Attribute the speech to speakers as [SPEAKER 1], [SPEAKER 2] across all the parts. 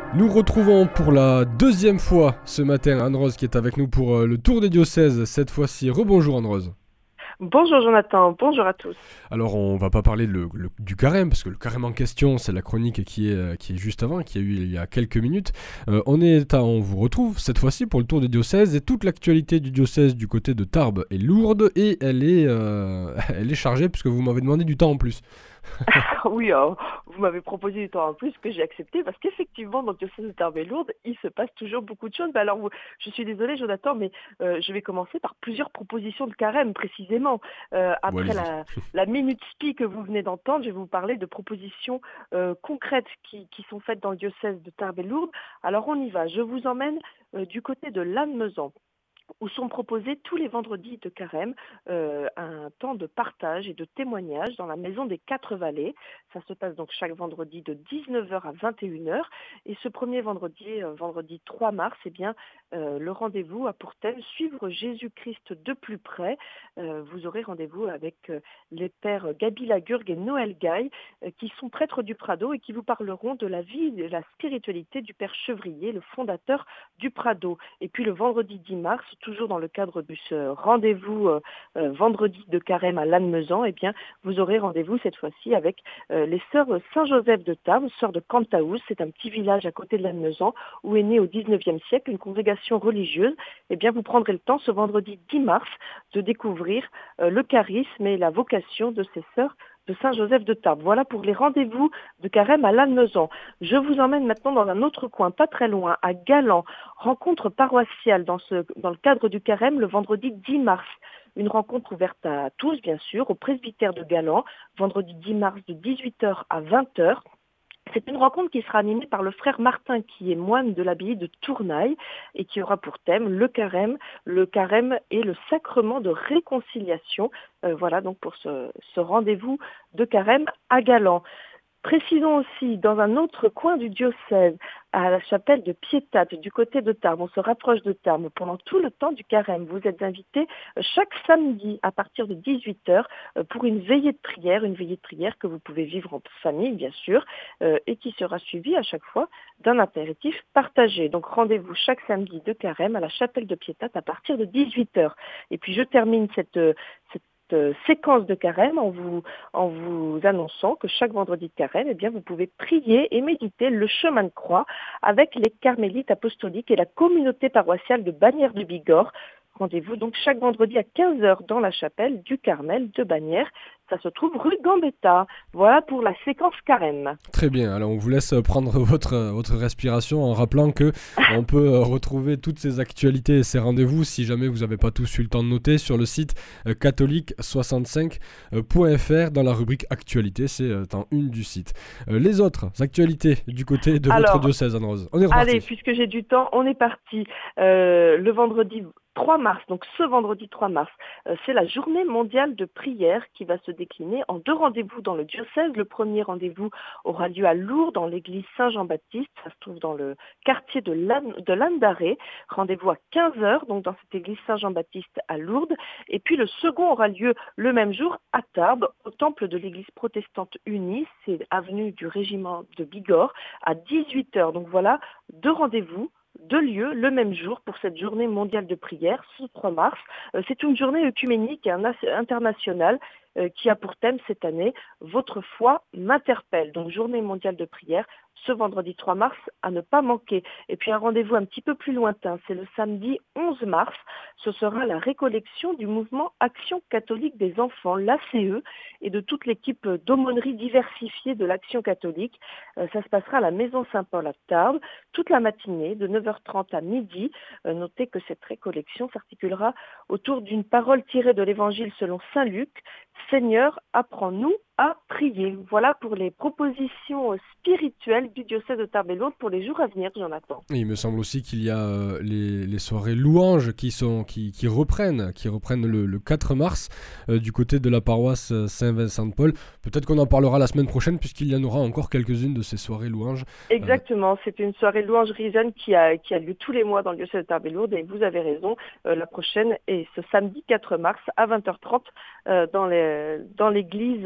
[SPEAKER 1] Nous retrouvons pour la deuxième fois ce matin Anne-Rose qui est avec nous pour le tour des diocèses. Cette fois-ci, rebonjour Anne-Rose.
[SPEAKER 2] Bonjour Jonathan, bonjour à tous.
[SPEAKER 1] Alors on va pas parler du carême, parce que le carême en question, c'est la chronique qui est juste avant, qui a eu il y a quelques minutes. On vous retrouve cette fois-ci pour le tour des diocèses, et toute l'actualité du diocèse du côté de Tarbes est lourde, et elle est chargée, puisque vous m'avez demandé du temps en plus.
[SPEAKER 2] Oui, vous m'avez proposé du temps en plus que j'ai accepté parce qu'effectivement, dans le diocèse de Tarbes-et-Lourdes, il se passe toujours beaucoup de choses. Mais alors, je suis désolée Jonathan, mais je vais commencer par plusieurs propositions de carême précisément.
[SPEAKER 1] Bon,
[SPEAKER 2] Après
[SPEAKER 1] allez-y.
[SPEAKER 2] la minute spi que vous venez d'entendre, je vais vous parler de propositions concrètes qui sont faites dans le diocèse de Tarbes-et-Lourdes. Alors on y va, je vous emmène du côté de Lannemezan, où sont proposés tous les vendredis de carême un temps de partage et de témoignage dans la maison des Quatre Vallées. Ça se passe donc chaque vendredi de 19h à 21h. Et ce premier vendredi, vendredi 3 mars, eh bien, le rendez-vous a pour thème Suivre Jésus-Christ de plus près. Vous aurez rendez-vous avec les pères Gaby Lagurgue et Noël Gaille, qui sont prêtres du Prado et qui vous parleront de la vie et de la spiritualité du père Chevrier, le fondateur du Prado. Et puis le vendredi 10 mars, toujours dans le cadre de ce rendez-vous vendredi de carême à Lannemezan, eh bien, vous aurez rendez-vous cette fois-ci avec les sœurs Saint-Joseph de Tarbes, sœurs de Cantaous. C'est un petit village à côté de Lannemezan où est née au XIXe siècle une congrégation religieuse. Eh bien, vous prendrez le temps ce vendredi 10 mars de découvrir le charisme et la vocation de ces sœurs de Saint-Joseph de Tarbes. Voilà pour les rendez-vous de carême à Lannemezan. Je vous emmène maintenant dans un autre coin, pas très loin, à Galan. Rencontre paroissiale dans le cadre du carême le vendredi 10 mars. Une rencontre ouverte à tous, bien sûr, au presbytère de Galan, vendredi 10 mars de 18h à 20h. C'est une rencontre qui sera animée par le frère Martin, qui est moine de l'abbaye de Tournaille et qui aura pour thème le carême et le sacrement de réconciliation. Voilà donc pour ce rendez-vous de carême à Galan. Précisons aussi, dans un autre coin du diocèse, à la chapelle de Piétate, du côté de Tarbes, on se rapproche de Tarbes, pendant tout le temps du carême, vous êtes invités chaque samedi à partir de 18h pour une veillée de prière que vous pouvez vivre en famille, bien sûr, et qui sera suivie à chaque fois d'un apéritif partagé. Donc rendez-vous chaque samedi de carême à la chapelle de Piétate à partir de 18h. Et puis je termine cette séquence de carême en vous annonçant que chaque vendredi de carême, eh bien, vous pouvez prier et méditer le chemin de croix avec les carmélites apostoliques et la communauté paroissiale de Bagnères de Bigorre. Rendez-vous donc chaque vendredi à 15h dans la chapelle du Carmel de Bagnères. Ça se trouve rue Gambetta. Voilà pour la séquence carême.
[SPEAKER 1] Très bien, alors on vous laisse prendre votre respiration en rappelant que on peut retrouver toutes ces actualités et ces rendez-vous, si jamais vous n'avez pas tous eu le temps de noter, sur le site catholique65.fr dans la rubrique actualité, c'est en une du site. Les autres actualités du côté de votre
[SPEAKER 2] Alors,
[SPEAKER 1] diocèse, Anne-Rose, on est
[SPEAKER 2] allez,
[SPEAKER 1] reparti.
[SPEAKER 2] puisque j'ai du temps, on est parti. Le vendredi 3 mars, donc ce vendredi 3 mars, c'est la journée mondiale de prière qui va se décliner en deux rendez-vous dans le diocèse. Le premier rendez-vous aura lieu à Lourdes, dans l'église Saint-Jean-Baptiste. Ça se trouve dans le quartier de Lannes-d'Arrée. Rendez-vous à 15h, donc dans cette église Saint-Jean-Baptiste à Lourdes. Et puis le second aura lieu le même jour à Tarbes, au temple de l'église protestante unie. C'est avenue du Régiment de Bigorre à 18h. Donc voilà, deux rendez-vous, deux lieux le même jour pour cette journée mondiale de prière, ce 3 mars. C'est une journée œcuménique et internationale qui a pour thème cette année Votre foi m'interpelle. Donc journée mondiale de prière ce vendredi 3 mars à ne pas manquer. Et puis un rendez-vous un petit peu plus lointain, c'est le samedi 11 mars. Ce sera la récollection du mouvement Action catholique des enfants, l'ACE, et de toute l'équipe d'aumônerie diversifiée de l'Action catholique. Ça se passera à la Maison Saint-Paul à Tarbes toute la matinée de 9h30 à midi. Notez que cette récollection s'articulera autour d'une parole tirée de l'Évangile selon Saint Luc. Seigneur, apprends-nous à prier. Voilà pour les propositions spirituelles du diocèse de Tarbes-et-Lourdes pour les jours à venir, Jonathan.
[SPEAKER 1] Et il me semble aussi qu'il y a les soirées louanges qui reprennent le 4 mars du côté de la paroisse Saint-Vincent-de-Paul. Peut-être qu'on en parlera la semaine prochaine puisqu'il y en aura encore quelques-unes de ces soirées louanges.
[SPEAKER 2] Exactement, c'est une soirée louangerie jeune qui a lieu tous les mois dans le diocèse de Tarbes-et-Lourdes et vous avez raison, la prochaine est ce samedi 4 mars à 20h30 dans l'église Saint-Vincent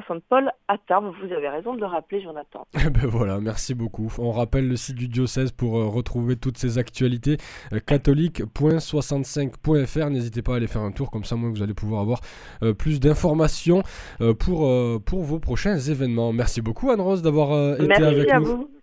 [SPEAKER 2] Saint-Paul à Tarbes. Vous avez raison de le rappeler, Jonathan.
[SPEAKER 1] Ben voilà, merci beaucoup. On rappelle le site du diocèse pour retrouver toutes ces actualités, catholique.65.fr. N'hésitez pas à aller faire un tour, comme ça moi vous allez pouvoir avoir plus d'informations pour vos prochains événements. Merci beaucoup Anne-Rose d'avoir été avec nous.
[SPEAKER 2] Merci à vous.